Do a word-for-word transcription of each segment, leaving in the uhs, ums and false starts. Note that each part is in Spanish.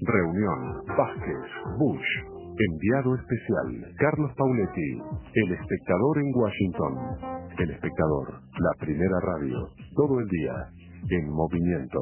Reunión, Vázquez, Bush. Enviado especial, Carlos Pauletti. El Espectador en Washington. El Espectador, la primera radio. Todo el día, en movimiento.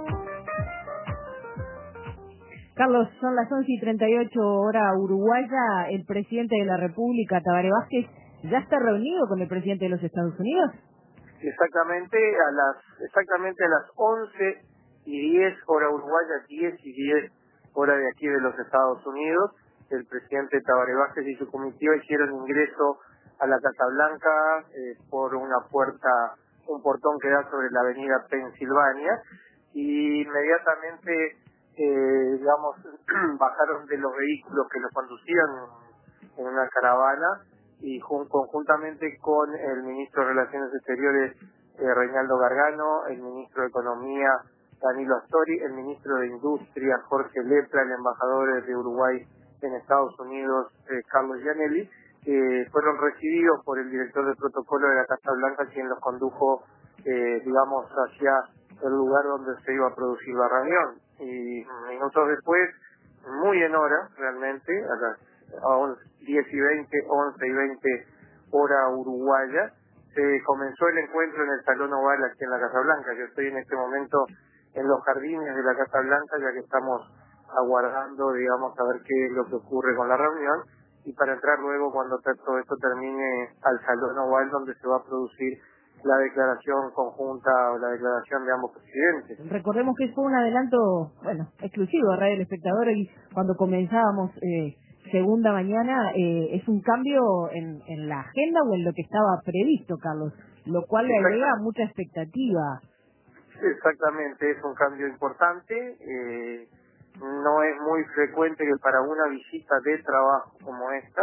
Carlos, son las once y treinta y ocho hora uruguaya. El presidente de la República, Tabaré Vázquez, ¿ya está reunido con el presidente de los Estados Unidos? Exactamente a las exactamente a las once y diez hora uruguaya, diez y diez hora de aquí de los Estados Unidos. El presidente Tabaré Vázquez y su comitiva hicieron ingreso a la Casa Blanca eh, por una puerta, un portón que da sobre la avenida Pensilvania, y inmediatamente, eh, digamos, bajaron de los vehículos que los conducían en una caravana, y jun- conjuntamente con el ministro de Relaciones Exteriores, eh, Reinaldo Gargano, el ministro de Economía, Danilo Astori, el ministro de Industria, Jorge Lepra, el embajador de Uruguay en Estados Unidos, eh, Carlos Gianelli, que fueron recibidos por el director de protocolo de la Casa Blanca, quien los condujo, eh, digamos, hacia el lugar donde se iba a producir la reunión. Y minutos después, muy en hora, realmente, a las a once, diez y veinte, once y veinte hora uruguaya, se comenzó el encuentro en el Salón Oval aquí en la Casa Blanca. Yo estoy en este momento en los jardines de la Casa Blanca, ya que estamos aguardando, digamos, a ver qué es lo que ocurre con la reunión, y para entrar luego, cuando todo esto termine, al Salón Oval, donde se va a producir la declaración conjunta o la declaración de ambos presidentes. Recordemos que fue un adelanto, bueno, exclusivo a Radio El Espectador, y cuando comenzábamos eh, segunda mañana, eh, es un cambio en, en la agenda o en lo que estaba previsto, Carlos, lo cual le agrega mucha expectativa. Exactamente, es un cambio importante. Eh, no es muy frecuente que para una visita de trabajo como esta,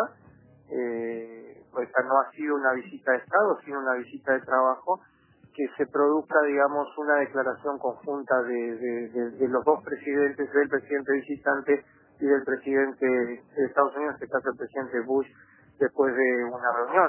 eh, pues no ha sido una visita de Estado, sino una visita de trabajo, que se produzca, digamos, una declaración conjunta de, de, de, de los dos presidentes, del presidente visitante y del presidente de Estados Unidos, en este caso el presidente Bush, después de una reunión.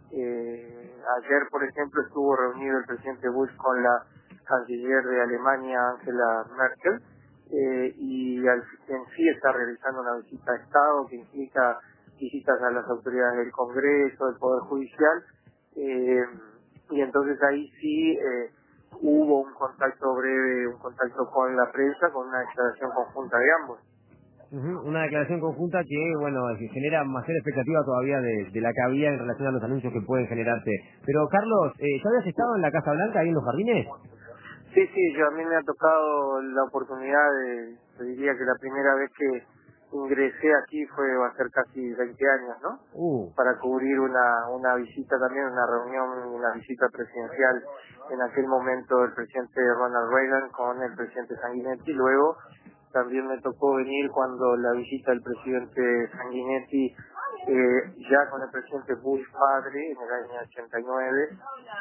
Eh, ayer, por ejemplo, estuvo reunido el presidente Bush con la canciller de Alemania, Angela Merkel, eh, y al, en sí está realizando una visita de Estado que implica visitas a las autoridades del Congreso, del Poder Judicial, eh, y entonces ahí sí eh, hubo un contacto breve, un contacto con la prensa, con una declaración conjunta de ambos. Uh-huh. Una declaración conjunta que, bueno, que genera mayor expectativa todavía de, de la que había en relación a los anuncios que pueden generarse. Pero, Carlos, eh, ¿ya habías estado en la Casa Blanca, ahí en los jardines? Sí, sí, yo a mí me ha tocado la oportunidad de, te diría que la primera vez que ingresé aquí fue, va a ser casi veinte años, ¿no? Uh. Para cubrir una, una visita también, una reunión, una visita presidencial en aquel momento del presidente Ronald Reagan con el presidente Sanguinetti. Luego también me tocó venir cuando la visita del presidente Sanguinetti, eh, ya con el presidente Bush padre, en el año ochenta y nueve,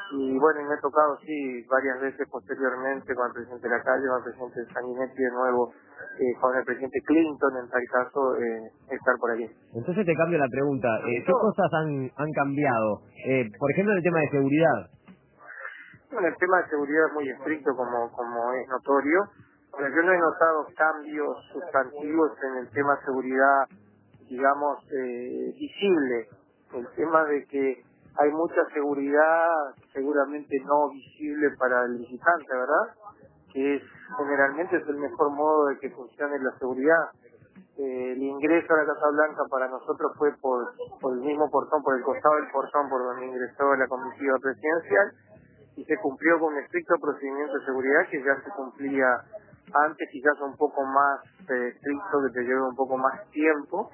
y bueno, y me ha tocado, sí, varias veces posteriormente con el presidente Lacalle, con el presidente Sanguinetti, de nuevo eh, con el presidente Clinton, en tal caso, eh, estar por allí. Entonces te cambio la pregunta, eh, ¿qué cosas han, han cambiado? Eh, por ejemplo, el tema de seguridad. Bueno, el tema de seguridad es muy estricto, como, como es notorio. Bueno, yo no he notado cambios sustantivos en el tema de seguridad, digamos, eh, visible. El tema de que hay mucha seguridad, seguramente no visible para el visitante, ¿verdad? Que es, generalmente es el mejor modo de que funcione la seguridad. Eh, el ingreso a la Casa Blanca para nosotros fue por, por el mismo portón, por el costado del portón por donde ingresó la comitiva presidencial, y se cumplió con un estricto procedimiento de seguridad que ya se cumplía antes, quizás un poco más eh, estricto, que te lleva un poco más tiempo,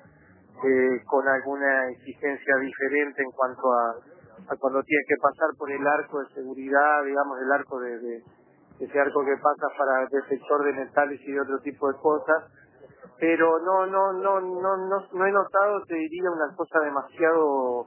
eh, con alguna exigencia diferente en cuanto a, a cuando tienes que pasar por el arco de seguridad, digamos, el arco de, de ese arco que pasa para detector de metales y de otro tipo de cosas. Pero no, no, no, no, no, no he notado, te diría, una cosa demasiado,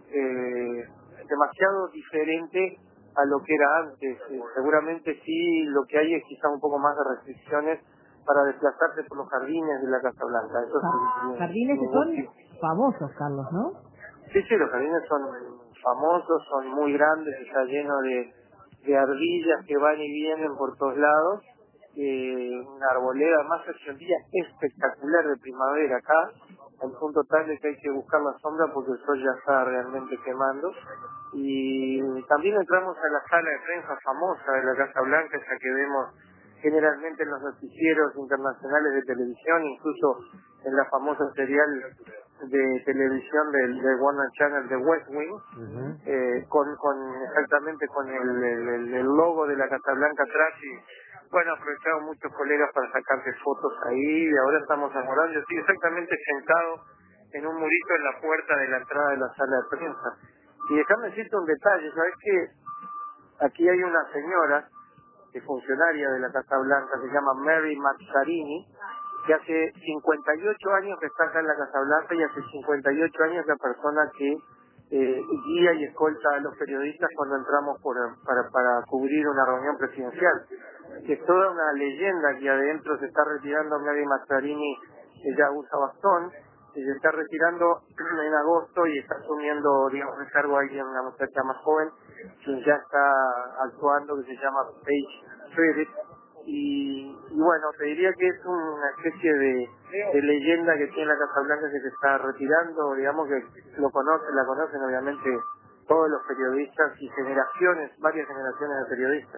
eh, demasiado diferente a lo que era antes. Eh, seguramente sí, lo que hay es quizás un poco más de restricciones para desplazarse por los jardines de la Casa Blanca. Eso sí, Jardines que son famosos, Carlos, ¿no? Sí, sí, los jardines son famosos, son muy grandes, está lleno de, de ardillas que van y vienen por todos lados. eh, una arboleda, más hacia un día espectacular de primavera acá, al punto tal de que hay que buscar la sombra porque el sol ya está realmente quemando. Y también entramos a la sala de prensa famosa de la Casa Blanca, esa que vemos generalmente en los noticieros internacionales de televisión, incluso en la famosa serial de televisión del, del Warner Channel de West Wing, uh-huh. eh, con, con exactamente con el, el, el logo de la Casa Blanca atrás. Y bueno, aprovecharon muchos colegas para sacarse fotos ahí, y ahora estamos enamorando. Yo estoy exactamente sentado en un murito en la puerta de la entrada de la sala de prensa. Y déjame decirte un detalle, ¿sabes qué? Aquí hay una señora, que es funcionaria de la Casa Blanca, se llama Mary Mazzarini, que hace cincuenta y ocho años que está acá en la Casa Blanca, y hace cincuenta y ocho años la persona que eh, guía y escolta a los periodistas cuando entramos por, para, para cubrir una reunión presidencial. Que es toda una leyenda. Aquí adentro se está retirando Mary Mazzarini, ella usa bastón, y se está retirando en agosto y está asumiendo, digamos, el cargo ahí en una muchacha más joven, quien ya está actuando, que se llama Paige Frederick. Y, y bueno, te diría que es una especie de, de leyenda que tiene la Casa Blanca, que se está retirando, digamos que lo conocen, la conocen obviamente todos los periodistas y generaciones, varias generaciones de periodistas.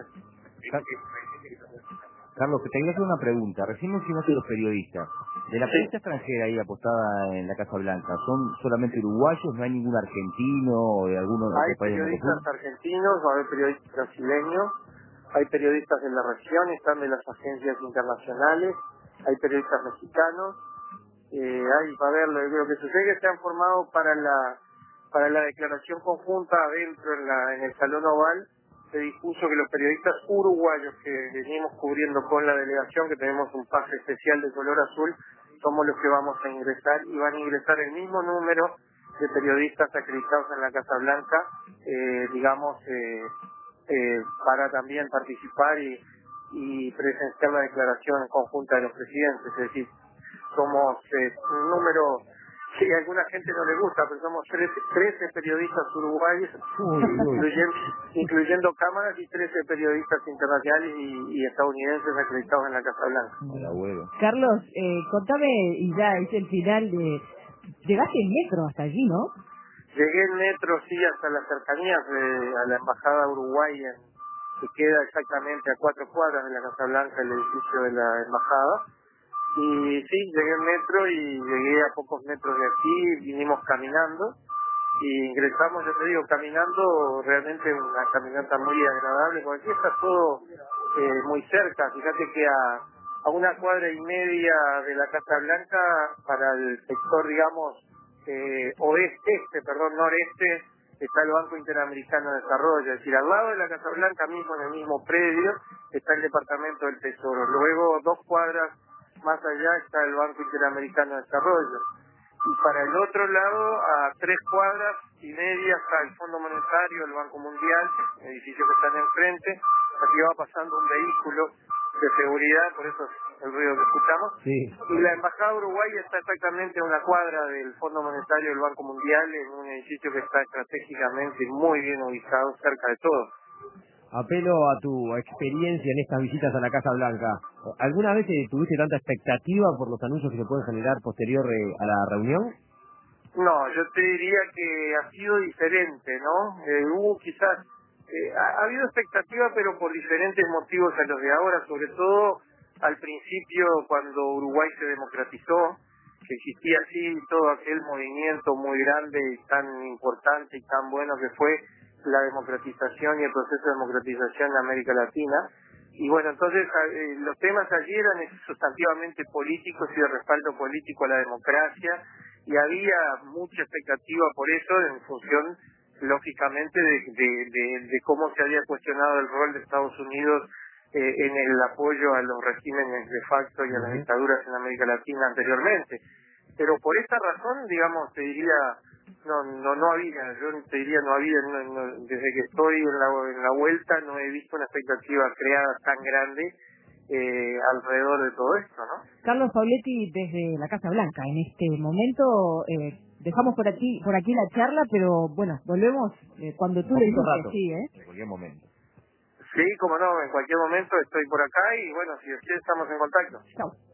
Carlos, te quería hacer una pregunta. Recién mencionaste los periodistas. De la Sí. prensa extranjera ahí apostada en la Casa Blanca, ¿son solamente uruguayos? ¿No hay ningún argentino o de alguno de Hay otros países? periodistas argentinos, hay periodistas brasileños, hay periodistas de la región, están de las agencias internacionales, hay periodistas mexicanos, eh, hay, a ver, lo, lo que sucede es que se han formado para la para la declaración conjunta adentro en, la, en el Salón Oval. Se dispuso que los periodistas uruguayos que venimos cubriendo con la delegación, que tenemos un pase especial de color azul, somos los que vamos a ingresar, y van a ingresar el mismo número de periodistas acreditados en la Casa Blanca, eh, digamos, eh, eh, para también participar y, y presenciar la declaración conjunta de los presidentes. Es decir, somos eh, un número que a alguna gente no le gusta, pero somos trece periodistas uruguayos, incluyendo, incluyendo cámaras, y trece periodistas internacionales y, y estadounidenses acreditados en la Casa Blanca. Hola, huevo. Carlos, eh, contame, y ya es el final, de llegaste en metro hasta allí, ¿no? Llegué en metro, sí, hasta las cercanías de a la Embajada uruguaya, que queda exactamente a cuatro cuadras de la Casa Blanca, el edificio de la Embajada. Y sí, llegué en metro y llegué a pocos metros de aquí, vinimos caminando y ingresamos, yo te digo, caminando, realmente una caminata muy agradable, porque aquí está todo eh, muy cerca. Fíjate que a, a una cuadra y media de la Casa Blanca, para el sector, digamos, eh, oeste, este, perdón, noreste, está el Banco Interamericano de Desarrollo. Es decir, al lado de la Casa Blanca mismo, en el mismo predio, está el Departamento del Tesoro. Luego, dos cuadras más allá está el Banco Interamericano de Desarrollo. Y para el otro lado, a tres cuadras y media, está el Fondo Monetario, el Banco Mundial, edificios que están enfrente. Aquí va pasando un vehículo de seguridad, por eso es el ruido que escuchamos. Sí. Y la Embajada Uruguaya está exactamente a una cuadra del Fondo Monetario y del Banco Mundial, en un edificio que está estratégicamente muy bien ubicado, cerca de todo. Apelo a tu experiencia en estas visitas a la Casa Blanca. ¿Alguna vez tuviste tanta expectativa por los anuncios que se pueden generar posterior eh, a la reunión? No, yo te diría que ha sido diferente, ¿no? Eh, hubo quizás, eh, ha, ha habido expectativa, pero por diferentes motivos a los de ahora, sobre todo al principio cuando Uruguay se democratizó, que existía así todo aquel movimiento muy grande y tan importante y tan bueno que fue la democratización y el proceso de democratización en América Latina. Y bueno, entonces eh, los temas allí eran sustantivamente políticos y de respaldo político a la democracia, y había mucha expectativa por eso, en función, lógicamente, de, de, de, de cómo se había cuestionado el rol de Estados Unidos eh, en el apoyo a los regímenes de facto y a las dictaduras en América Latina anteriormente. Pero por esta razón, digamos, te diría, no no no había, yo te diría no había, no, no, desde que estoy en la, en la vuelta no he visto una expectativa creada tan grande eh, alrededor de todo esto, ¿no? Carlos Pauletti, desde la Casa Blanca, en este momento eh, dejamos por aquí por aquí la charla, pero bueno, volvemos eh, cuando tú le dices, sí, ¿eh? En cualquier momento. Sí, como no, en cualquier momento estoy por acá y bueno, si ustedes estamos en contacto. Chao.